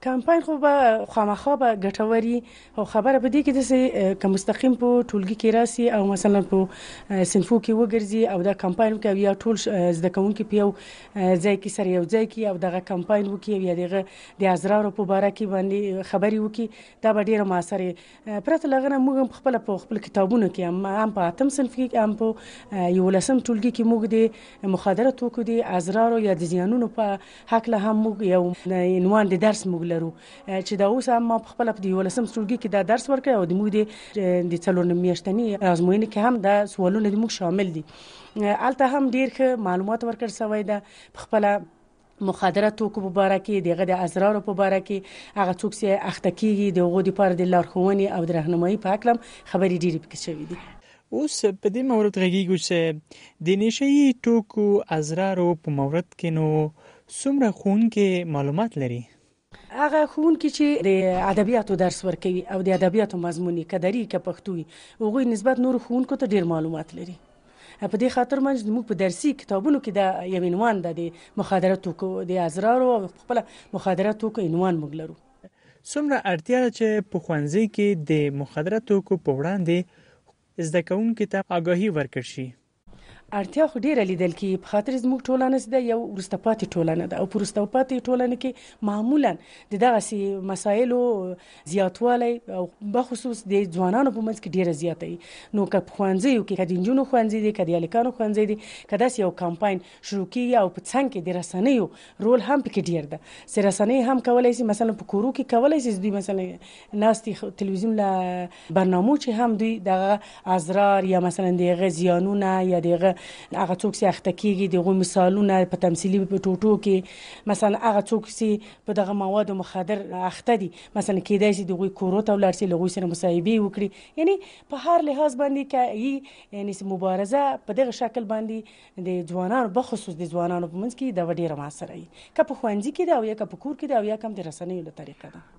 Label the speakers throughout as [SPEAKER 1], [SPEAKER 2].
[SPEAKER 1] کمپاین خو به خامخا به ګټوري او خبره به دي کې د که مستقیم په ټولګي کې راسي او مثلا په صنفو کې وګرځي او دا کمپاین وکړي یا ټول زده کوونکي په یو ځای کې سره یو ځای کې او دغه کمپاین وکړي یا دغه د ازرارو په باره کې باندې خبري وکړي دا به ډیره موثره پرته لغنه موږ په خپل کتابونو کې هم په اتم صنف کې هم په 11م ټولګي کې موږ د مخدره توکو د ازرارو یا د زیانونو په حق له هم موږ یو عنوان د درس موږ لرو چې دا اوس هم په خپل په 11م ټولګي کې دا درس ورکړ او د موږ د څلورم میاشتنی ازموینې کې هم دا سوالونه د موږ شامل دي الته هم ډیر ښه معلومات ورکړ شوی ده په خپل مخدره توکو په باره کې دغه د ازرارو په باره کې هغه څوک چې اخته کیږي د هغو لپاره د لارښوونې او د راهنمایي په حق خبرې ډېرې پکې شوي دي.
[SPEAKER 2] اوس په دې مورد غږیږو چې د نشهیي توکو ازرارو په مورد کې نو څومره ښوونکي معلومات لري؟
[SPEAKER 1] هغه ښوونکي چې د ادبیاتو درس ورکوي او د ادبیاتو مضمون یې کدري که پښتو وي هغوی نسبت نورو ښوونکو ته ډېر معلومات لري. په دې خاطر موږ په درسي کتابونو کې دا یو عنوان ده د مخدره توکو د ازرارو او خپل مخدره توکو عنوان موږ لرو.
[SPEAKER 2] څومره اړتیا ده چې په ښوونځي کې د مخدره توکو په وړاندې زده کوونکو ته آګاهي ورکړل شي؟
[SPEAKER 1] اړتیا خو ډیره لیدل کی په خاطر زموږ ټولنه ده یو وروسته پاتې ټولنه ده او په وروسته پاتې ټولنه کې معمولا د دغه مسایلو زیاتوالی او بخصوص د ځوانانو په منځ کې ډیره زیاته وي نو که په ښوونځیو کې که د نجونو ښوونځي دي که د هلکانو ښوونځي دي که داسې یو کمپاین شروع کیږي او په څنګ کې د رسنیو رول هم پکې ډیر ده چې رسنۍ هم کولی شي مثلا په کورو کې کولی شي دوی مثلا ناستې تلویزیون له برنامو چې هم دوی دغه ازرار یا مثلا دغه زیانونه یا دغه هغه څوک چې اخته کیږي دغه مثالونه په تمثيلي په ټوټو کې مثلا هغه څوک چې په دغه مواد مخدر اخته دي مثلا کېدای شي دغه کورو ته ولر شي لغوي سره مصاحبه وکړي یعنی په هر لحاظ باندې کې یعنی مبارزه په دغه شکل باندې د ځوانانو بخصوص د ځوانانو په منځ کې د ډیره موثره وي که په ښوونځي کې دا او یا که په کور کې دا او یا کوم د رسنیو له طریقه ده.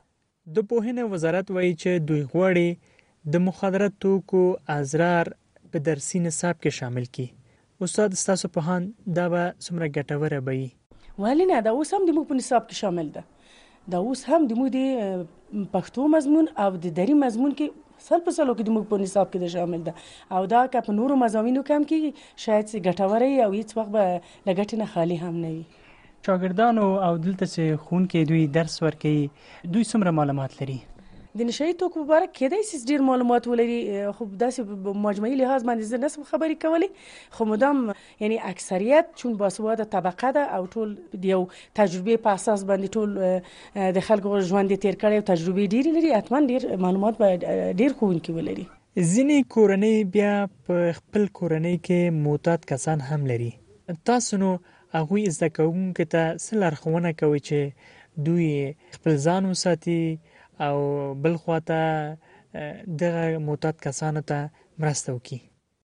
[SPEAKER 2] د پوهنې وزارت وایي چې دوی غواړي د مخدره توکو ازرار په درسي نصاب کې شامل کړي. استاد ستاسو په هان دا به څومره ګټوره وي؟
[SPEAKER 1] ولې نه دا اوس هم د موږ په نصاب کې شامل ده. دا اوس هم د موږ د پښتو مضمون او د دري مضمون کې سل په سلو کې د موږ په نصاب کې شامل ده او دا که په نورو مضامینو کې هم کې شاید ګټوره او هیڅ وخت به لګټ نه خالی هم نه وي.
[SPEAKER 2] شاګردانو او دلته چې ښوونکي دوی درس ورکوي دوی څومره معلومات لري؟
[SPEAKER 1] د نشهیي توکو په اړه کېدای شي ډېر معلومات ولري خو داسې مجموعي لحاظ باندې زه نشم خبرې کولی خو مدام یعنی اکثریت چون باسواده طبقه ده او ټول د یو تجربې په اساس باندې ټول د خلکو ژوند تیر کړي او تجربې ډېرې لري حتما ډېر معلومات به ډېر ښوونکي ولري.
[SPEAKER 2] ځینې کورنۍ بیا په خپل کورنۍ کې معتاد کسان هم لري. تاسو نو هغوی زده کوونکو ته څه لارښوونه کوئ چې دوی خپل ځان وساتي او بل خواته دغه معتاد کسانو ته مرسته وکړي؟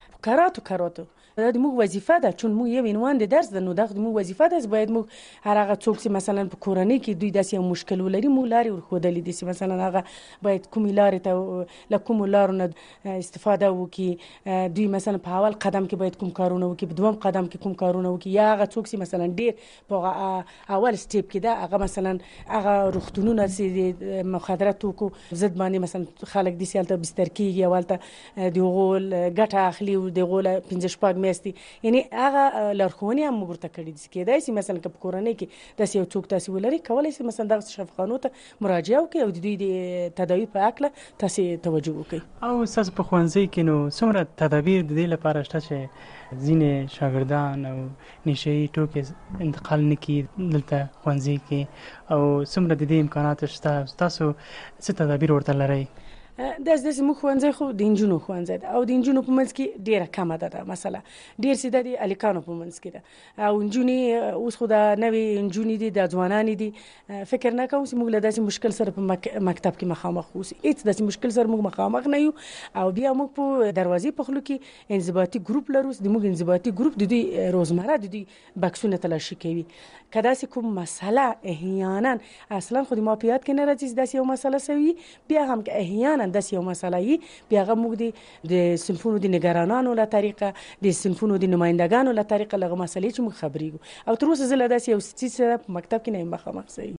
[SPEAKER 1] کراتو دا د موږ وظیفه ده چون موږ یو عنوان د درس ده نو دغه موږ وظیفه ده باید موږ هر هغه څوک چې مثلا په کورنۍ کې دوی داسې یو مشکل ولري موږ لارې ورښودلې دي چې مثلا هغه باید کومې لارې ته له کومو لارو نه استفاده وکړي دوی مثلا په اول قدم کې باید کوم کارونه وکړي په دوم قدم کې کوم کارونه وکړي یا هغه څوک چې مثلا ډېر په اول سټیپ کې ده هغه مثلا هغه روغتونونه چې د مخدره توکو ضد باندې مثلا خلک دي سیالته بستر کېږي اولته دغه ګټه اخلي او دغه 15 میاشتې یعنی هغه لارښوونې هم موږ ورته کړي دي کېدای شي مثلا که په کورنۍ کې داسې یو څوک تاسې ولري کولی شي مثلا دغه شفاخانو ته مراجعه وکړي او د دوی د تداوي په هکله تاسې توجه وکړي.
[SPEAKER 2] او ستاسو په ښوونځي کې نو څومره تدابیر د دې لپاره شته چې ځینې شاګردان او نشهیي توکي انتقال نه کړي دلته ښوونځي کې او څومره د دې امکانات شته تاسو څه تدابیر ورته لرئ؟
[SPEAKER 1] داسې موږ ښوونځی خو د نجونو ښوونځی ده او د نجونو په منځ کې ډېره کمه ده مسله ډېر سیده د هلکانو په منځ کې ده او نجونې اوس خو د نوې نجونې دي د ځوانانې دي فکر نه کوم چې موږ له داسې مشکل سره په مکتب کې مخامخ اوسو هېڅ داسې مشکل سره موږ مخامخ نه یو او بیا موږ په دروازې په خلو کې انضباطي ګروپ لرو د موږ انضباطي ګروپ د دوی روزمره د دوی بکسونه تلاشي کوي که داسې کوم مسله احیانا اصلا خو د مافیات کې نه راځي داسې یو مسله سوي بیا هم که احیانا داسې یو مسله یي بیا هغه موږ د صنفونو د نگرانانو له طریقه د صنفونو د نمایندګانو له طریقه لغه مسلې چې موږ خبرېږو او تر اوسه زه له داسې یو څیز په مکتب کې نه یم مخامخ شوې.